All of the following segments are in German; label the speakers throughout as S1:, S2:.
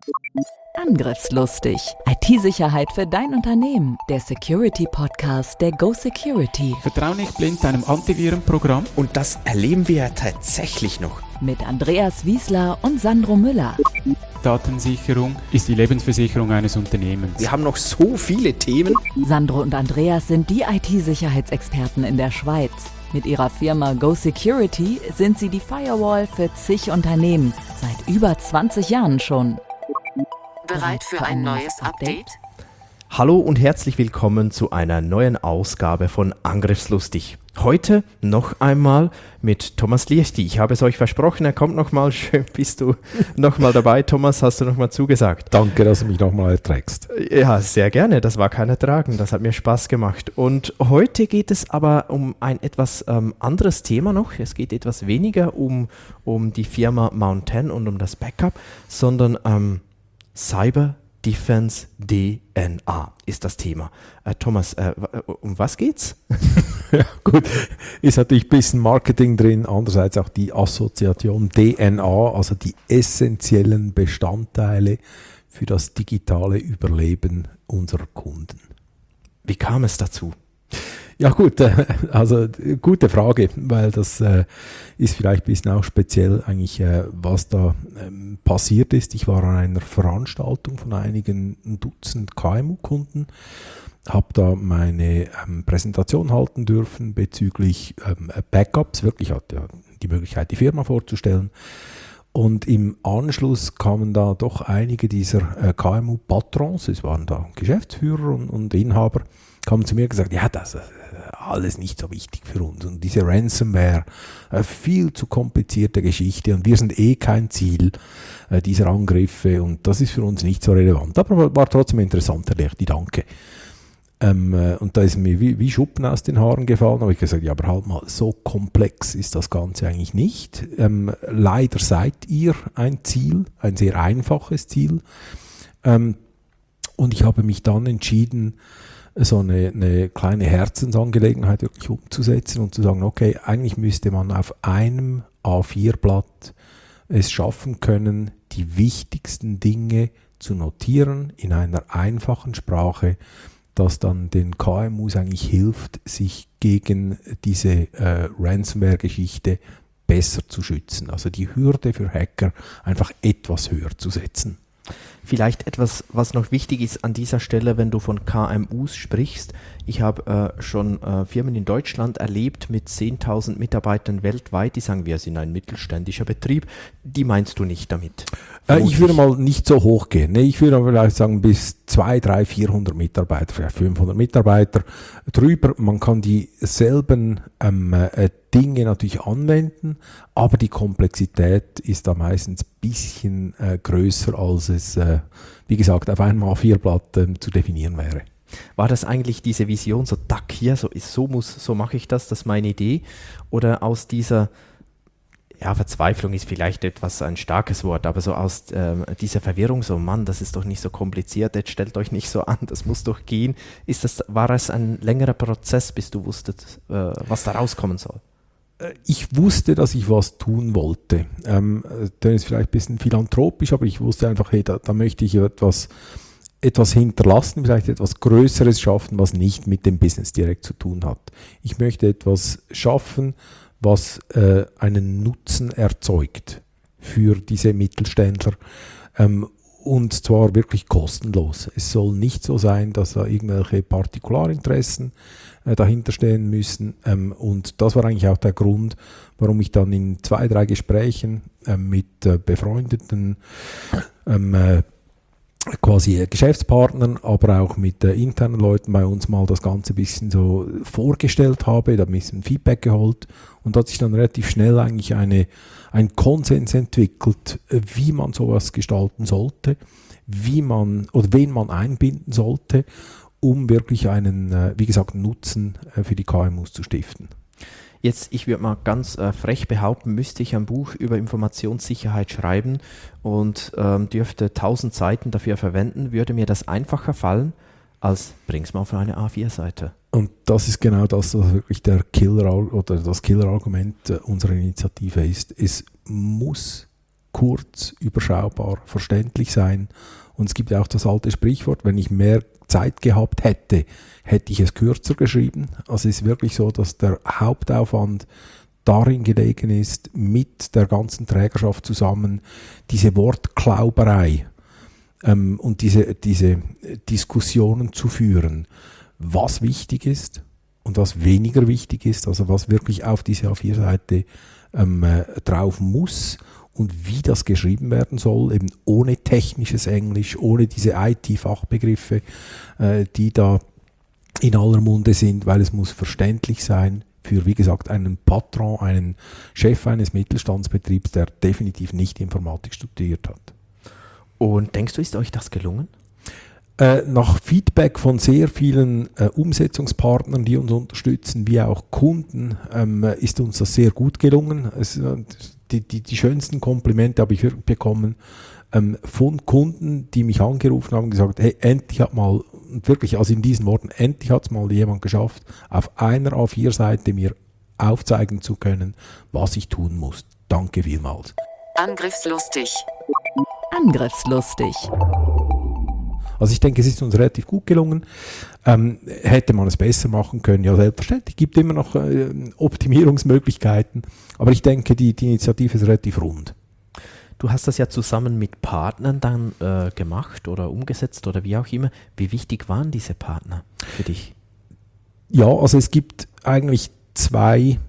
S1: Angriffslustig. IT-Sicherheit für dein Unternehmen. Der Security-Podcast der Go Security.
S2: Vertrau nicht blind deinem Antivirenprogramm.
S3: Und das erleben wir ja tatsächlich noch.
S1: Mit Andreas Wiesler und Sandro Müller.
S2: Datensicherung ist die Lebensversicherung eines Unternehmens.
S3: Wir haben noch so viele Themen.
S1: Sandro und Andreas sind die IT-Sicherheitsexperten in der Schweiz. Mit ihrer Firma Go Security sind sie die Firewall für zig Unternehmen. Seit über 20 Jahren schon.
S4: Bereit für ein neues Update?
S3: Hallo und herzlich willkommen zu einer neuen Ausgabe von Angriffslustig. Heute noch einmal mit Thomas Liechti. Ich habe es euch versprochen, er kommt nochmal. Schön bist du nochmal dabei. Thomas, hast du nochmal zugesagt?
S5: Danke, dass du mich nochmal erträgst.
S3: Ja, sehr gerne. Das war kein Ertragen. Das hat mir Spaß gemacht. Und heute geht es aber um ein etwas anderes Thema noch. Es geht etwas weniger um die Firma Mount 10 und um das Backup, sondern Cyber Defense DNA ist das Thema. Thomas, um was geht's?
S5: Ja, gut, ist natürlich ein bisschen Marketing drin, andererseits auch die Assoziation DNA, also die essentiellen Bestandteile für das digitale Überleben unserer Kunden.
S3: Wie kam es dazu?
S5: Ja gut, also gute Frage, weil das ist vielleicht ein bisschen auch speziell eigentlich, was da passiert ist. Ich war an einer Veranstaltung von einigen Dutzend KMU-Kunden, habe da meine Präsentation halten dürfen bezüglich Backups, wirklich hatte ja die Möglichkeit, die Firma vorzustellen. Und im Anschluss kamen da doch einige dieser KMU-Patrons, es waren da Geschäftsführer und Inhaber, kamen zu mir und gesagt, ja, das ist alles nicht so wichtig für uns. Und diese Ransomware, viel zu komplizierte Geschichte und wir sind kein Ziel dieser Angriffe und das ist für uns nicht so relevant. Aber war trotzdem interessant, Herr Liechti, danke. Und da ist mir wie Schuppen aus den Haaren gefallen, habe ich gesagt, ja, aber halt mal, so komplex ist das Ganze eigentlich nicht. Leider seid ihr ein Ziel, ein sehr einfaches Ziel. Und ich habe mich dann entschieden, so eine kleine Herzensangelegenheit wirklich umzusetzen und zu sagen, okay, eigentlich müsste man auf einem A4-Blatt es schaffen können, die wichtigsten Dinge zu notieren in einer einfachen Sprache, das dann den KMUs eigentlich hilft, sich gegen diese Ransomware-Geschichte besser zu schützen. Also die Hürde für Hacker einfach etwas höher zu setzen.
S3: Vielleicht etwas, was noch wichtig ist an dieser Stelle, wenn du von KMUs sprichst. Ich habe schon Firmen in Deutschland erlebt mit 10.000 Mitarbeitern weltweit, die sagen, wir sind ein mittelständischer Betrieb. Die meinst du nicht damit?
S5: Ich würde mal nicht so hoch gehen. Nee, ich würde vielleicht sagen bis 200, 300, 400 Mitarbeiter, vielleicht 500 Mitarbeiter drüber. Man kann dieselben Dinge natürlich anwenden, aber die Komplexität ist da meistens ein bisschen größer, als es, wie gesagt, auf einem A4-Blatt zu definieren wäre.
S3: War das eigentlich diese Vision, so hier, so mache ich das ist meine Idee? Oder aus dieser, ja, Verzweiflung ist vielleicht ein starkes Wort, aber so aus dieser Verwirrung, so Mann, das ist doch nicht so kompliziert, jetzt stellt euch nicht so an, das muss doch gehen. War es ein längerer Prozess, bis du wusstest, was da rauskommen soll?
S5: Ich wusste, dass ich was tun wollte. Das ist vielleicht ein bisschen philanthropisch, aber ich wusste einfach, hey, da möchte ich etwas hinterlassen, vielleicht etwas Größeres schaffen, was nicht mit dem Business direkt zu tun hat. Ich möchte etwas schaffen, was einen Nutzen erzeugt für diese Mittelständler und zwar wirklich kostenlos. Es soll nicht so sein, dass da irgendwelche Partikularinteressen dahinter stehen müssen und das war eigentlich auch der Grund, warum ich dann in 2, 3 Gesprächen mit befreundeten quasi Geschäftspartnern, aber auch mit internen Leuten bei uns mal das Ganze ein bisschen so vorgestellt habe, da ein bisschen Feedback geholt und hat sich dann relativ schnell eigentlich ein Konsens entwickelt, wie man sowas gestalten sollte, wen man einbinden sollte, um wirklich einen, wie gesagt, Nutzen für die KMUs zu stiften.
S3: Jetzt, ich würde mal ganz frech behaupten, müsste ich ein Buch über Informationssicherheit schreiben und dürfte 1000 Seiten dafür verwenden, würde mir das einfacher fallen, als bring's mal auf eine A4-Seite.
S5: Und das ist genau das, was wirklich der Killer oder das Killerargument unserer Initiative ist. Es muss kurz, überschaubar, verständlich sein. Und es gibt ja auch das alte Sprichwort, wenn ich mehr Zeit gehabt hätte, hätte ich es kürzer geschrieben. Also es ist wirklich so, dass der Hauptaufwand darin gelegen ist, mit der ganzen Trägerschaft zusammen diese Wortklauberei und diese Diskussionen zu führen, was wichtig ist und was weniger wichtig ist, also was wirklich auf diese A4-Seite drauf muss und wie das geschrieben werden soll, eben ohne technisches Englisch, ohne diese IT-Fachbegriffe, die da in aller Munde sind, weil es muss verständlich sein für, wie gesagt, einen Patron, einen Chef eines Mittelstandsbetriebs, der definitiv nicht Informatik studiert hat.
S3: Und denkst du, ist euch das gelungen?
S5: Nach Feedback von sehr vielen Umsetzungspartnern, die uns unterstützen, wie auch Kunden, ist uns das sehr gut gelungen. Die schönsten Komplimente habe ich wirklich bekommen von Kunden, die mich angerufen haben und gesagt, hey, endlich hat mal, wirklich, also in diesen Worten, endlich hat es mal jemand geschafft, auf einer A4-Seite mir aufzeigen zu können, was ich tun muss. Danke vielmals.
S4: Angriffslustig.
S1: Angriffslustig.
S5: Also ich denke, es ist uns relativ gut gelungen. Hätte man es besser machen können? Ja, selbstverständlich. Gibt immer noch Optimierungsmöglichkeiten. Aber ich denke, die Initiative ist relativ rund.
S3: Du hast das ja zusammen mit Partnern dann gemacht oder umgesetzt oder wie auch immer. Wie wichtig waren diese Partner für dich?
S5: Ja, also es gibt eigentlich zwei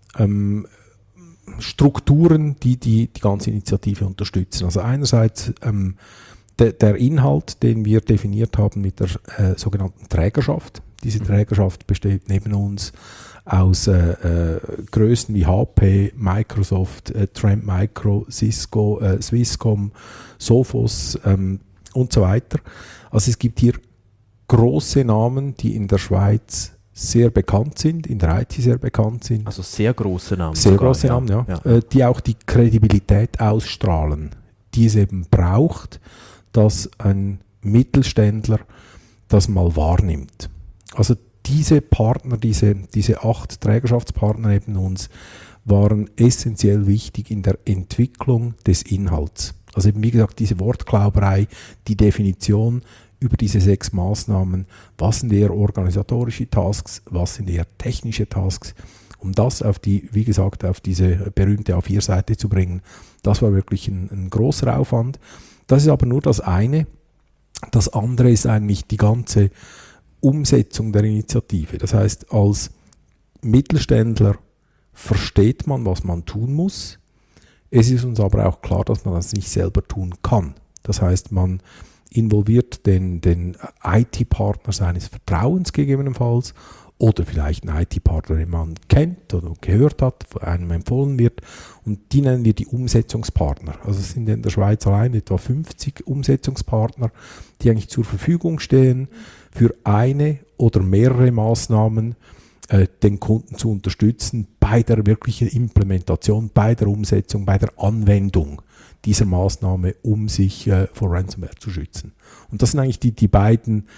S5: Strukturen, die ganze Initiative unterstützen. Also einerseits der Inhalt, den wir definiert haben mit der sogenannten Trägerschaft. Diese Trägerschaft besteht neben uns aus Größen wie HP, Microsoft, Trend Micro, Cisco, Swisscom, Sophos und so weiter. Also es gibt hier große Namen, die in der Schweiz sehr bekannt sind, in der IT sehr bekannt sind.
S3: Also sehr große Namen.
S5: Sehr sogar, große Namen, ja. Die auch die Kredibilität ausstrahlen, die es eben braucht, dass ein Mittelständler das mal wahrnimmt. Also diese Partner, diese 8 Trägerschaftspartner neben uns, waren essentiell wichtig in der Entwicklung des Inhalts. Also eben wie gesagt, diese Wortklauberei, die Definition über diese 6 Maßnahmen, was sind eher organisatorische Tasks, was sind eher technische Tasks, um das auf wie gesagt, auf diese berühmte A4-Seite zu bringen, das war wirklich ein großer Aufwand. Das ist aber nur das eine. Das andere ist eigentlich die ganze Umsetzung der Initiative. Das heißt, als Mittelständler versteht man, was man tun muss. Es ist uns aber auch klar, dass man das nicht selber tun kann. Das heißt, man involviert den IT-Partner seines Vertrauens gegebenenfalls oder vielleicht einen IT-Partner, den man kennt oder gehört hat, von einem empfohlen wird. Und die nennen wir die Umsetzungspartner. Also es sind in der Schweiz allein etwa 50 Umsetzungspartner, die eigentlich zur Verfügung stehen, für eine oder mehrere Maßnahmen den Kunden zu unterstützen bei der wirklichen Implementation, bei der Umsetzung, bei der Anwendung dieser Maßnahme, um sich vor Ransomware zu schützen. Und das sind eigentlich die beiden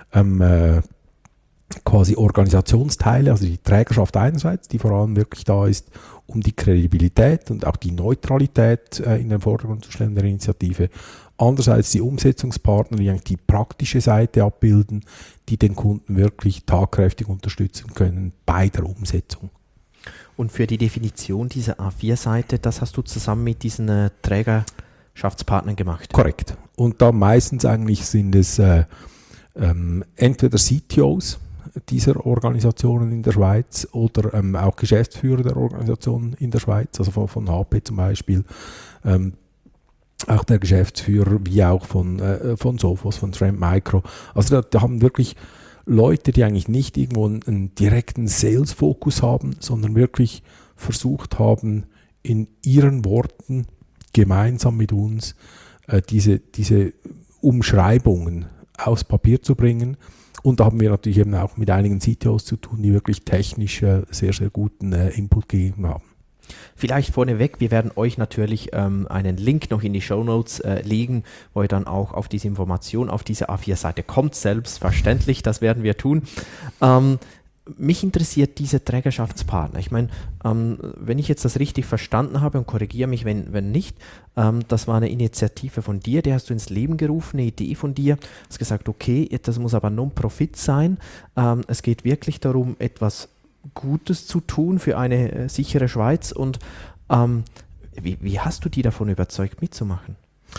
S5: quasi Organisationsteile, also die Trägerschaft einerseits, die vor allem wirklich da ist, um die Kredibilität und auch die Neutralität in den Vordergrund zu stellen der Initiative. Andererseits die Umsetzungspartner, die eigentlich die praktische Seite abbilden, die den Kunden wirklich tatkräftig unterstützen können bei der Umsetzung.
S3: Und für die Definition dieser A4-Seite, das hast du zusammen mit diesen Trägerschaftspartnern gemacht?
S5: Korrekt. Und da meistens eigentlich sind es entweder CTOs dieser Organisationen in der Schweiz oder auch Geschäftsführer der Organisationen in der Schweiz, also von HP zum Beispiel, auch der Geschäftsführer, wie auch von Sophos, von Trend Micro. Also da haben wirklich Leute, die eigentlich nicht irgendwo einen direkten Sales-Fokus haben, sondern wirklich versucht haben, in ihren Worten gemeinsam mit uns diese Umschreibungen aufs Papier zu bringen. Und da haben wir natürlich eben auch mit einigen CTOs zu tun, die wirklich technisch sehr, sehr guten Input gegeben haben.
S3: Vielleicht vorneweg, wir werden euch natürlich einen Link noch in die Shownotes legen, wo ihr dann auch auf diese Information, auf diese A4-Seite kommt, selbstverständlich, das werden wir tun. mich interessiert diese Trägerschaftspartner. Ich meine, wenn ich jetzt das richtig verstanden habe und korrigiere mich, wenn nicht, das war eine Initiative von dir, die hast du ins Leben gerufen, eine Idee von dir, hast gesagt, okay, das muss aber Non-Profit sein. Es geht wirklich darum, etwas Gutes zu tun für eine sichere Schweiz. Und wie hast du die davon überzeugt, mitzumachen?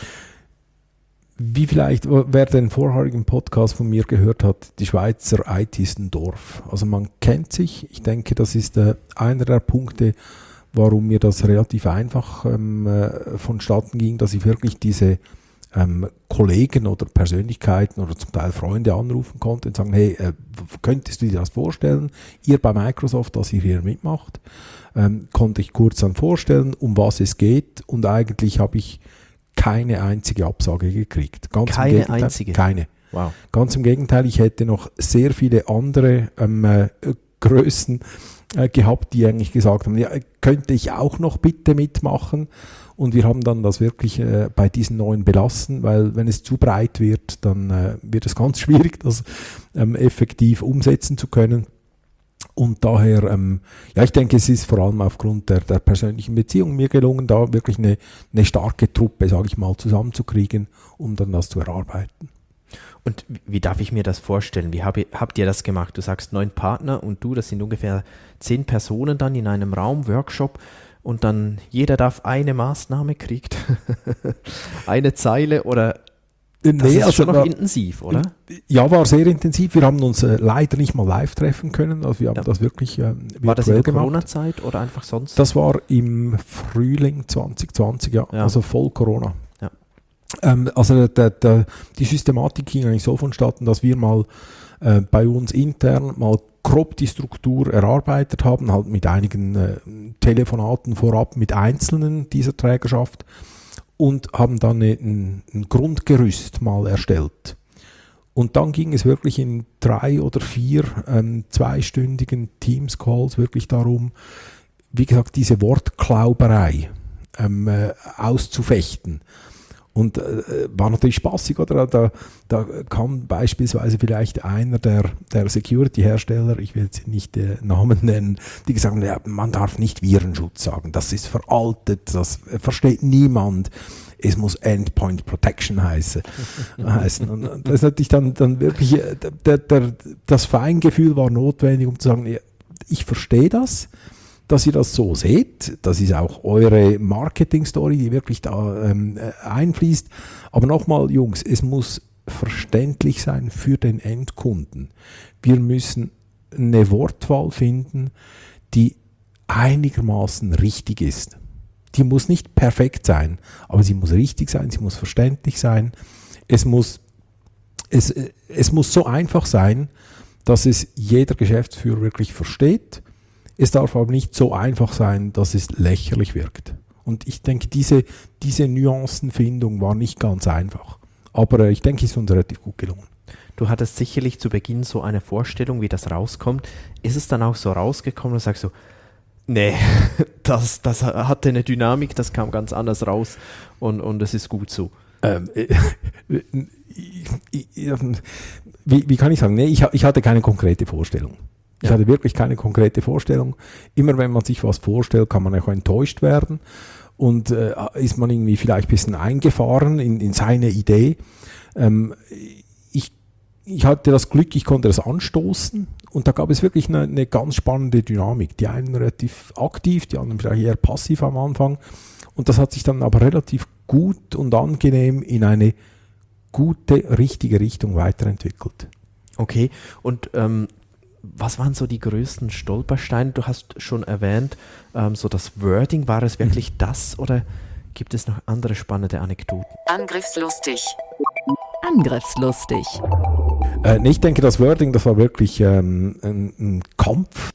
S5: Wie vielleicht, wer den vorherigen Podcast von mir gehört hat, die Schweizer IT ist ein Dorf. Also man kennt sich. Ich denke, das ist einer der Punkte, warum mir das relativ einfach vonstatten ging, dass ich wirklich diese Kollegen oder Persönlichkeiten oder zum Teil Freunde anrufen konnte und sagen, hey, könntest du dir das vorstellen? Ihr bei Microsoft, dass ihr hier mitmacht, konnte ich kurz dann vorstellen, um was es geht, und eigentlich habe ich keine einzige Absage gekriegt.
S3: Keine einzige?
S5: Keine.
S3: Wow.
S5: Ganz im Gegenteil, ich hätte noch sehr viele andere Größen gehabt, die eigentlich gesagt haben, ja, könnte ich auch noch bitte mitmachen? Und wir haben dann das wirklich bei diesen 9 belassen, weil wenn es zu breit wird, dann wird es ganz schwierig, das effektiv umsetzen zu können. Und daher, ich denke, es ist vor allem aufgrund der persönlichen Beziehung mir gelungen, da wirklich eine starke Truppe, sage ich mal, zusammenzukriegen, um dann das zu erarbeiten.
S3: Und wie darf ich mir das vorstellen? Wie habt ihr das gemacht? Du sagst 9 Partner und du, das sind ungefähr 10 Personen dann in einem Raum, Workshop, und dann jeder darf eine Maßnahme kriegt, eine Zeile, oder... Das ist schon noch intensiv, oder?
S5: Ja, war sehr intensiv. Wir haben uns leider nicht mal live treffen können. Also wir haben das wirklich virtuell gemacht.
S3: War das in der Corona-Zeit oder einfach sonst?
S5: Das war im Frühling 2020, ja. Also voll Corona.
S3: Ja.
S5: Also die Systematik ging eigentlich so vonstatten, dass wir mal bei uns intern mal grob die Struktur erarbeitet haben, halt mit einigen Telefonaten vorab mit Einzelnen dieser Trägerschaft, und haben dann ein Grundgerüst mal erstellt. Und dann ging es wirklich in 3 oder 4 zweistündigen Teams-Calls wirklich darum, wie gesagt, diese Wortklauberei auszufechten. Und war natürlich spaßig, oder? Da kam beispielsweise vielleicht einer der Security-Hersteller, ich will jetzt nicht Namen nennen, die gesagt haben, ja, man darf nicht Virenschutz sagen, das ist veraltet, das versteht niemand. Es muss Endpoint Protection heißen. Und das ist natürlich dann wirklich, das Feingefühl war notwendig, um zu sagen, ja, ich verstehe das, dass ihr das so seht. Das ist auch eure Marketing-Story, die wirklich da einfließt. Aber nochmal, Jungs, es muss verständlich sein für den Endkunden. Wir müssen eine Wortwahl finden, die einigermaßen richtig ist. Die muss nicht perfekt sein, aber sie muss richtig sein, sie muss verständlich sein. Es muss so einfach sein, dass es jeder Geschäftsführer wirklich versteht. Es darf aber nicht so einfach sein, dass es lächerlich wirkt. Und ich denke, diese Nuancenfindung war nicht ganz einfach. Aber ich denke, es ist uns relativ gut gelungen.
S3: Du hattest sicherlich zu Beginn so eine Vorstellung, wie das rauskommt. Ist es dann auch so rausgekommen und sagst so, nee, das hatte eine Dynamik, das kam ganz anders raus und es ist gut so?
S5: Wie kann ich sagen? Nee, ich hatte keine konkrete Vorstellung. Ich hatte wirklich keine konkrete Vorstellung. Immer wenn man sich was vorstellt, kann man auch enttäuscht werden und ist man irgendwie vielleicht ein bisschen eingefahren in seine Idee. Ich hatte das Glück, ich konnte das anstoßen und da gab es wirklich eine ganz spannende Dynamik. Die einen relativ aktiv, die anderen vielleicht eher passiv am Anfang, und das hat sich dann aber relativ gut und angenehm in eine gute, richtige Richtung weiterentwickelt.
S3: Okay, und was waren so die größten Stolpersteine? Du hast schon erwähnt, so das Wording, war es wirklich das, oder gibt es noch andere spannende Anekdoten?
S4: Angriffslustig.
S1: Angriffslustig.
S5: Ich denke, das Wording, das war wirklich ein Kampf,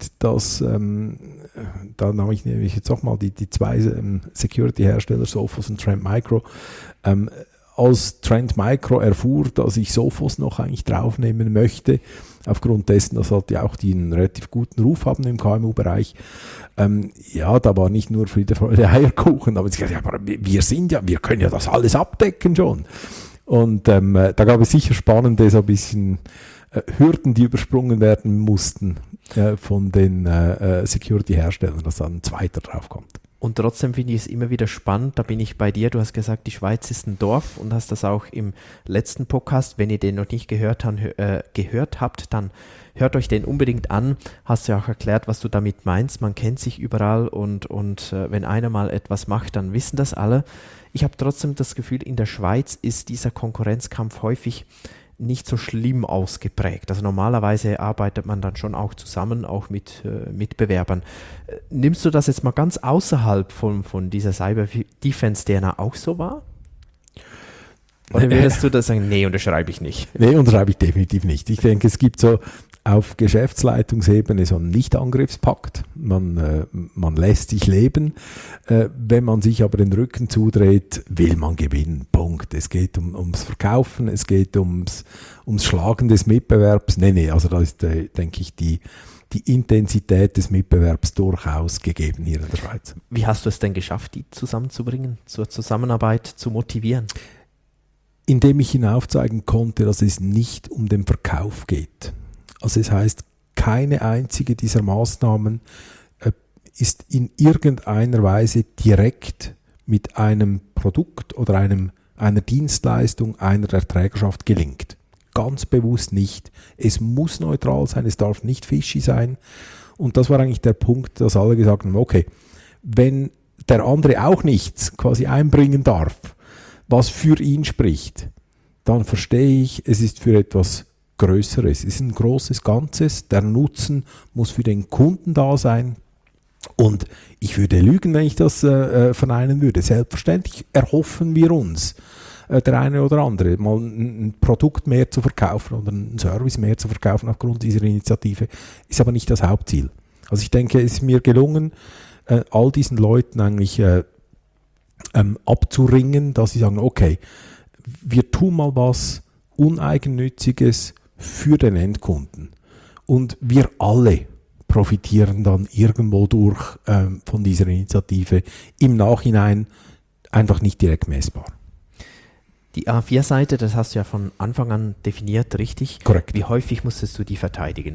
S5: da nahm ich nämlich jetzt auch mal die 2 Security-Hersteller, Sophos und Trend Micro. Als Trend Micro erfuhr, dass ich Sophos noch eigentlich draufnehmen möchte, aufgrund dessen, dass halt ja auch die einen relativ guten Ruf haben im KMU-Bereich. Da war nicht nur Friede, Freude, Eierkuchen, aber sie gesagt, ja, aber wir können ja das alles abdecken schon. Und da gab es sicher spannende, so ein bisschen Hürden, die übersprungen werden mussten von den Security-Herstellern, dass dann ein zweiter draufkommt.
S3: Und trotzdem finde ich es immer wieder spannend, da bin ich bei dir, du hast gesagt, die Schweiz ist ein Dorf und hast das auch im letzten Podcast, wenn ihr den noch nicht gehört habt, dann hört euch den unbedingt an, hast du ja auch erklärt, was du damit meinst, man kennt sich überall und wenn einer mal etwas macht, dann wissen das alle. Ich habe trotzdem das Gefühl, in der Schweiz ist dieser Konkurrenzkampf häufig nicht so schlimm ausgeprägt. Also normalerweise arbeitet man dann schon auch zusammen, auch mit Mitbewerbern. Nimmst du das jetzt mal ganz außerhalb von dieser Cyber-Defense-DNA auch so wahr? Oder würdest du das sagen, nee, unterschreibe ich nicht?
S5: Nee, unterschreibe ich definitiv nicht. Ich denke, es gibt so auf Geschäftsleitungsebene so einen Nicht-Angriffspakt. Man lässt sich leben. Wenn man sich aber den Rücken zudreht, will man gewinnen. Punkt. Es geht ums Verkaufen, es geht ums Schlagen des Mitbewerbs. Nee, also da ist, denke ich, die Intensität des Mitbewerbs durchaus gegeben hier in der Schweiz.
S3: Wie hast du es denn geschafft, die zusammenzubringen, zur Zusammenarbeit zu motivieren?
S5: Indem ich ihnen aufzeigen konnte, dass es nicht um den Verkauf geht. Also es heißt, keine einzige dieser Maßnahmen ist in irgendeiner Weise direkt mit einem Produkt oder einer Dienstleistung einer der Trägerschaft gelinkt. Ganz bewusst nicht. Es muss neutral sein, es darf nicht fishy sein. Und das war eigentlich der Punkt, dass alle gesagt haben, okay, wenn der andere auch nichts quasi einbringen darf, was für ihn spricht, dann verstehe ich, es ist für etwas Größeres. Es ist ein großes Ganzes. Der Nutzen muss für den Kunden da sein. Und ich würde lügen, wenn ich das verneinen würde. Selbstverständlich erhoffen wir uns, der eine oder andere, mal ein Produkt mehr zu verkaufen oder einen Service mehr zu verkaufen aufgrund dieser Initiative, ist aber nicht das Hauptziel. Also ich denke, es ist mir gelungen, all diesen Leuten eigentlich abzuringen, dass sie sagen, okay, wir tun mal was Uneigennütziges für den Endkunden. Und wir alle profitieren dann irgendwo durch von dieser Initiative im Nachhinein einfach nicht direkt messbar.
S3: Die A4-Seite, das hast du ja von Anfang an definiert, richtig?
S5: Korrekt.
S3: Wie häufig musstest du die verteidigen?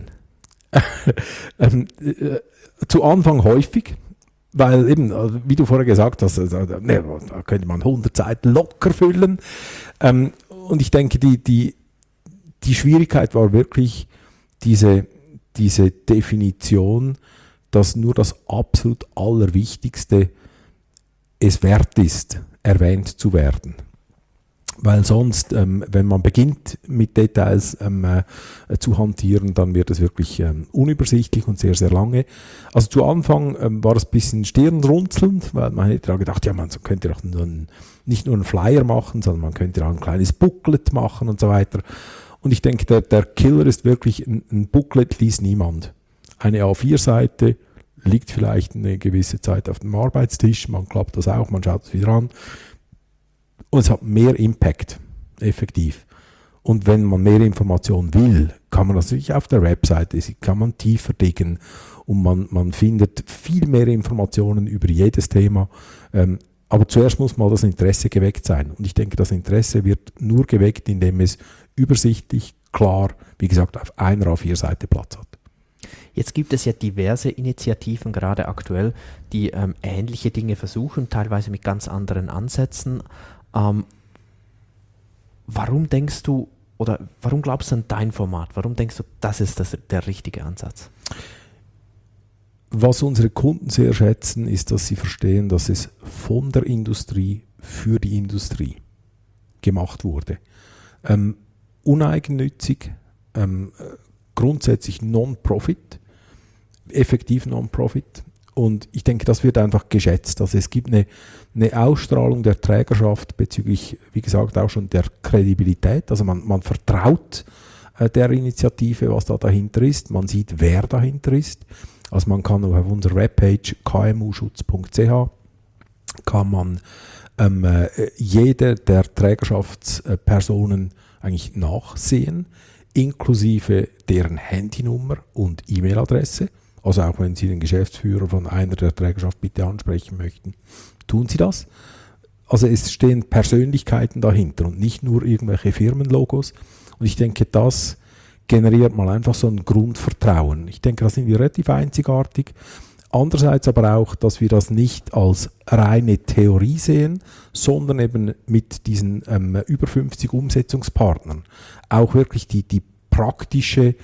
S5: Zu Anfang häufig, weil eben, wie du vorher gesagt hast, da könnte man 100 Seiten locker füllen. Und ich denke, die Schwierigkeit war wirklich diese Definition, dass nur das absolut Allerwichtigste es wert ist, erwähnt zu werden. Weil sonst, wenn man beginnt mit Details zu hantieren, dann wird es wirklich unübersichtlich und sehr, sehr lange. Also zu Anfang war es ein bisschen stirnrunzelnd, weil man hätte auch gedacht, ja, man könnte doch nicht nur einen Flyer machen, sondern man könnte auch ein kleines Booklet machen und so weiter. Und ich denke, der Killer ist wirklich, ein Booklet liest niemand. Eine A4-Seite liegt vielleicht eine gewisse Zeit auf dem Arbeitstisch, man klappt das auch, man schaut es wieder an. Und es hat mehr Impact, effektiv. Und wenn man mehr Informationen will, kann man natürlich auf der Webseite, kann man tiefer diggen und man findet viel mehr Informationen über jedes Thema. Aber zuerst muss mal das Interesse geweckt sein. Und ich denke, das Interesse wird nur geweckt, indem es übersichtlich, klar, wie gesagt, auf einer A4-Seite Platz hat.
S3: Jetzt gibt es ja diverse Initiativen, gerade aktuell, die ähnliche Dinge versuchen, teilweise mit ganz anderen Ansätzen. Warum denkst du, oder warum glaubst du an dein Format? Warum denkst du, das ist der richtige Ansatz?
S5: Was unsere Kunden sehr schätzen, ist, dass sie verstehen, dass es von der Industrie für die Industrie gemacht wurde. Uneigennützig, grundsätzlich Non-Profit, effektiv Non-Profit. Und ich denke, das wird einfach geschätzt. Also es gibt eine Ausstrahlung der Trägerschaft bezüglich, wie gesagt, auch schon der Kredibilität. Also man vertraut der Initiative, was da dahinter ist. Man sieht, wer dahinter ist. Also man kann auf unserer Webpage kmuschutz.ch kann man jede der Trägerschaftspersonen eigentlich nachsehen, inklusive deren Handynummer und E-Mail-Adresse. Also auch wenn Sie den Geschäftsführer von einer der Trägerschaft bitte ansprechen möchten, tun Sie das. Also es stehen Persönlichkeiten dahinter und nicht nur irgendwelche Firmenlogos. Und ich denke, das generiert mal einfach so ein Grundvertrauen. Ich denke, da sind wir relativ einzigartig. Andererseits aber auch, dass wir das nicht als reine Theorie sehen, sondern eben mit diesen über 50 Umsetzungspartnern auch wirklich die praktische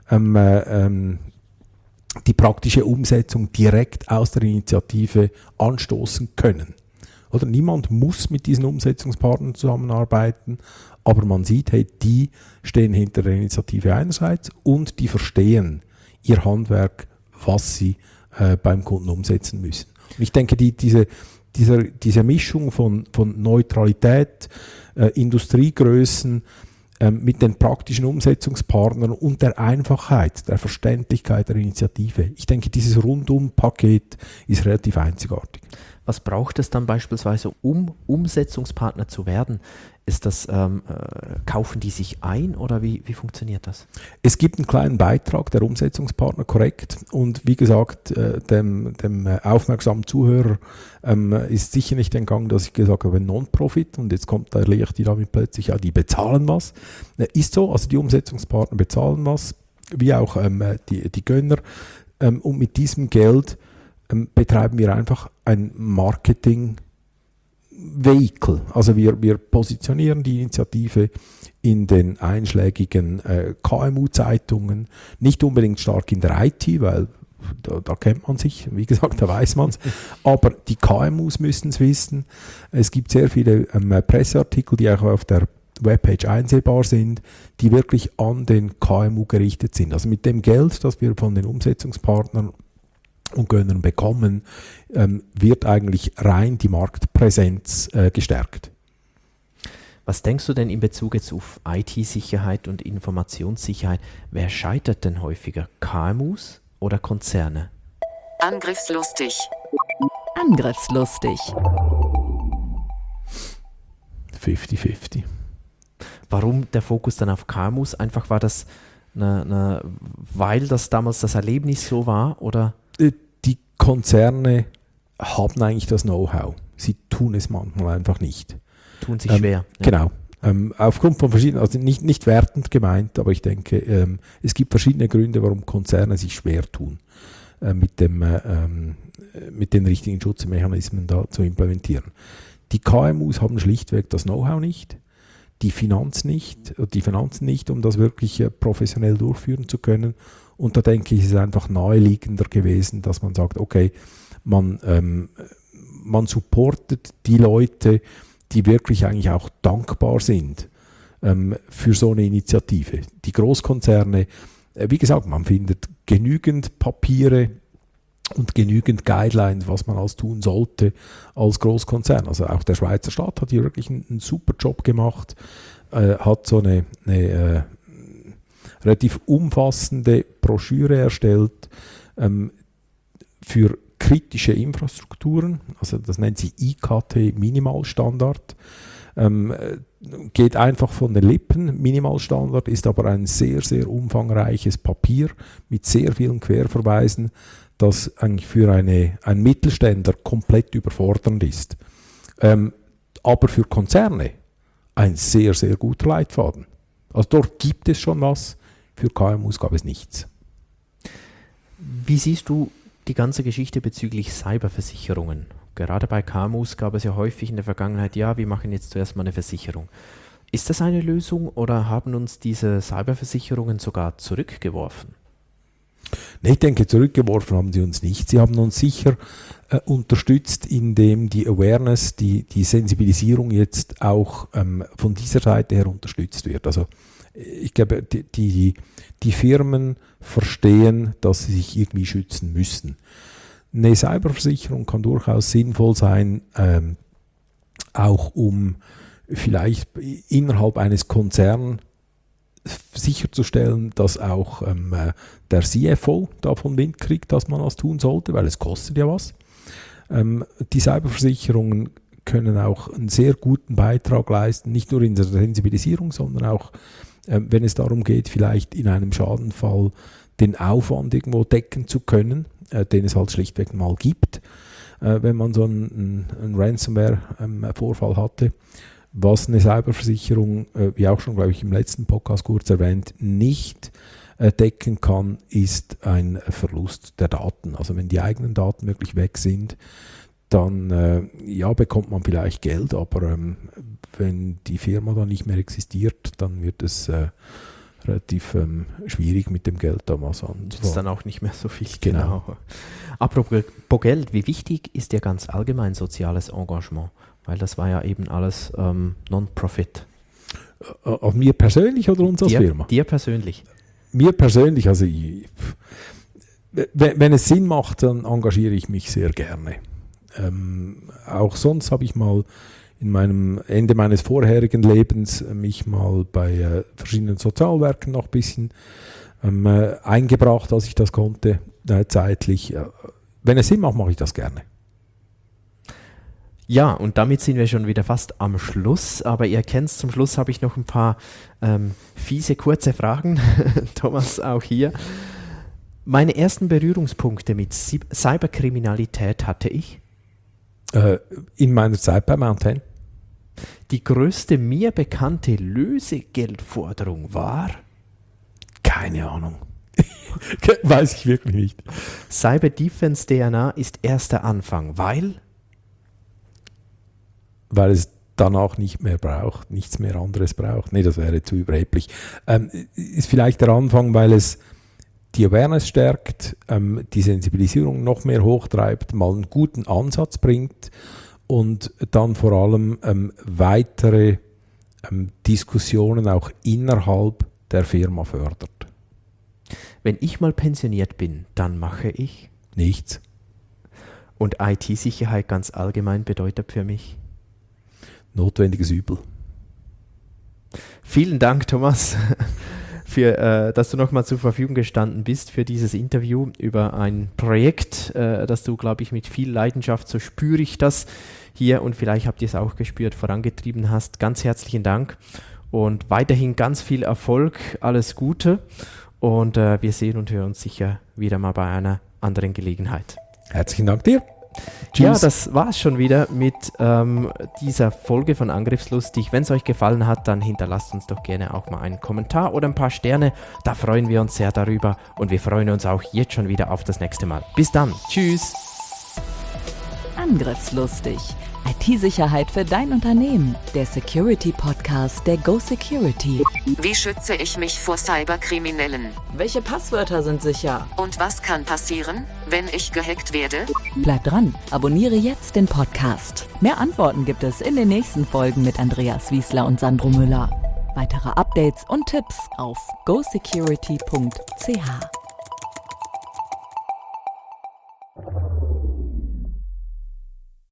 S5: Umsetzung direkt aus der Initiative anstoßen können. Oder niemand muss mit diesen Umsetzungspartnern zusammenarbeiten, aber man sieht, hey, die stehen hinter der Initiative einerseits und die verstehen ihr Handwerk, was sie beim Kunden umsetzen müssen. Und ich denke, diese Mischung von Neutralität, Industriegrößen mit den praktischen Umsetzungspartnern und der Einfachheit, der Verständlichkeit der Initiative, ich denke, dieses Rundum-Paket ist relativ einzigartig.
S3: Was braucht es dann beispielsweise, um Umsetzungspartner zu werden? Ist das, kaufen die sich ein oder wie funktioniert das?
S5: Es gibt einen kleinen Beitrag der Umsetzungspartner, korrekt. Und wie gesagt, dem aufmerksamen Zuhörer ist sicher nicht entgangen, dass ich gesagt habe, Non-Profit. Und jetzt kommt der Licht damit plötzlich, ja, die bezahlen was. Ist so, also die Umsetzungspartner bezahlen was, wie auch die Gönner. Und mit diesem Geld betreiben wir einfach ein Marketing-Vehikel. Also wir positionieren die Initiative in den einschlägigen KMU-Zeitungen, nicht unbedingt stark in der IT, weil da kennt man sich, wie gesagt, da weiß man es, aber die KMUs müssen es wissen. Es gibt sehr viele Presseartikel, die auch auf der Webpage einsehbar sind, die wirklich an den KMU gerichtet sind. Also mit dem Geld, das wir von den Umsetzungspartnern und Gönnern bekommen, wird eigentlich rein die Marktpräsenz gestärkt.
S3: Was denkst du denn in Bezug jetzt auf IT-Sicherheit und Informationssicherheit? Wer scheitert denn häufiger? KMUs oder Konzerne?
S4: Angriffslustig.
S1: Angriffslustig.
S5: 50-50.
S3: Warum der Fokus dann auf KMUs? Einfach war das, weil das damals das Erlebnis so war, oder?
S5: Die Konzerne haben eigentlich das Know-how. Sie tun es manchmal einfach nicht.
S3: Tun sich schwer.
S5: Genau. Aufgrund von verschiedenen, also nicht wertend gemeint, aber ich denke, es gibt verschiedene Gründe, warum Konzerne sich schwer tun, mit den richtigen Schutzmechanismen da zu implementieren. Die KMUs haben schlichtweg das Know-how nicht, die Finanzen nicht, um das wirklich professionell durchführen zu können. Und da denke ich, ist es einfach naheliegender gewesen, dass man sagt, okay, man supportet die Leute, die wirklich eigentlich auch dankbar sind für so eine Initiative. Die Großkonzerne, wie gesagt, man findet genügend Papiere und genügend Guidelines, was man alles tun sollte als Großkonzern. Also auch der Schweizer Staat hat hier wirklich einen super Job gemacht, hat so eine relativ umfassende Broschüre erstellt für kritische Infrastrukturen, also das nennt sich IKT Minimalstandard, geht einfach von den Lippen. Minimalstandard ist aber ein sehr, sehr umfangreiches Papier mit sehr vielen Querverweisen, das eigentlich für einen Mittelständler komplett überfordernd ist. Aber für Konzerne ein sehr, sehr guter Leitfaden. Also dort gibt es schon was, für KMUs gab es nichts.
S3: Wie siehst du die ganze Geschichte bezüglich Cyberversicherungen? Gerade bei KMUs gab es ja häufig in der Vergangenheit, ja, wir machen jetzt zuerst mal eine Versicherung. Ist das eine Lösung oder haben uns diese Cyberversicherungen sogar zurückgeworfen?
S5: Ich denke, zurückgeworfen haben sie uns nicht. Sie haben uns sicher unterstützt, indem die Awareness, die Sensibilisierung jetzt auch von dieser Seite her unterstützt wird. Also ich glaube, die Firmen verstehen, dass sie sich irgendwie schützen müssen. Eine Cyberversicherung kann durchaus sinnvoll sein, auch um vielleicht innerhalb eines Konzerns sicherzustellen, dass auch der CFO davon Wind kriegt, dass man was tun sollte, weil es kostet ja was. Die Cyberversicherungen können auch einen sehr guten Beitrag leisten, nicht nur in der Sensibilisierung, sondern auch, wenn es darum geht, vielleicht in einem Schadenfall den Aufwand irgendwo decken zu können, den es halt schlichtweg mal gibt, wenn man so einen Ransomware-Vorfall hatte. Was eine Cyberversicherung, wie auch schon, glaube ich, im letzten Podcast kurz erwähnt, nicht decken kann, ist ein Verlust der Daten. Also wenn die eigenen Daten wirklich weg sind, dann bekommt man vielleicht Geld, aber wenn die Firma dann nicht mehr existiert, dann wird es relativ schwierig mit dem Geld damals an.
S3: Das ist dann auch nicht mehr so viel.
S5: Genau.
S3: Apropos Geld, wie wichtig ist dir ganz allgemein soziales Engagement? Weil das war ja eben alles Non-Profit.
S5: Auf mir persönlich oder uns als Firma?
S3: Dir persönlich.
S5: Mir persönlich, also wenn es Sinn macht, dann engagiere ich mich sehr gerne. Auch sonst habe ich mal in meinem Ende meines vorherigen Lebens mich mal bei verschiedenen Sozialwerken noch ein bisschen eingebracht, als ich das konnte, zeitlich. Wenn es Sinn macht, mache ich das gerne.
S3: Ja, und damit sind wir schon wieder fast am Schluss, aber ihr kennt es, zum Schluss habe ich noch ein paar fiese, kurze Fragen. Thomas, auch hier. Meine ersten Berührungspunkte mit Cyberkriminalität hatte ich?
S5: In meiner Zeit bei Mountain.
S3: Die größte mir bekannte Lösegeldforderung war?
S5: Keine Ahnung. Weiß ich wirklich nicht.
S3: Cyber Defense DNA ist erster Anfang, weil
S5: es danach nicht mehr braucht, nichts mehr anderes braucht. Nee, das wäre zu überheblich. Ist vielleicht der Anfang, weil es die Awareness stärkt, die Sensibilisierung noch mehr hochtreibt, mal einen guten Ansatz bringt und dann vor allem weitere Diskussionen auch innerhalb der Firma fördert.
S3: Wenn ich mal pensioniert bin, dann mache ich
S5: nichts.
S3: Und IT-Sicherheit ganz allgemein bedeutet für mich?
S5: Notwendiges Übel.
S3: Vielen Dank, Thomas, dass du nochmal zur Verfügung gestanden bist für dieses Interview über ein Projekt, das du, glaube ich, mit viel Leidenschaft, so spüre ich das hier und vielleicht habt ihr es auch gespürt, vorangetrieben hast. Ganz herzlichen Dank und weiterhin ganz viel Erfolg, alles Gute und wir sehen und hören uns sicher wieder mal bei einer anderen Gelegenheit.
S5: Herzlichen Dank dir.
S3: Tschüss. Ja, das war es schon wieder mit dieser Folge von Angriffslustig. Wenn es euch gefallen hat, dann hinterlasst uns doch gerne auch mal einen Kommentar oder ein paar Sterne. Da freuen wir uns sehr darüber und wir freuen uns auch jetzt schon wieder auf das nächste Mal. Bis dann. Tschüss.
S1: Angriffslustig. IT-Sicherheit für dein Unternehmen. Der Security-Podcast der Go Security.
S4: Wie schütze ich mich vor Cyberkriminellen?
S1: Welche Passwörter sind sicher?
S4: Und was kann passieren, wenn ich gehackt werde?
S1: Bleib dran, abonniere jetzt den Podcast. Mehr Antworten gibt es in den nächsten Folgen mit Andreas Wiesler und Sandro Müller. Weitere Updates und Tipps auf gosecurity.ch.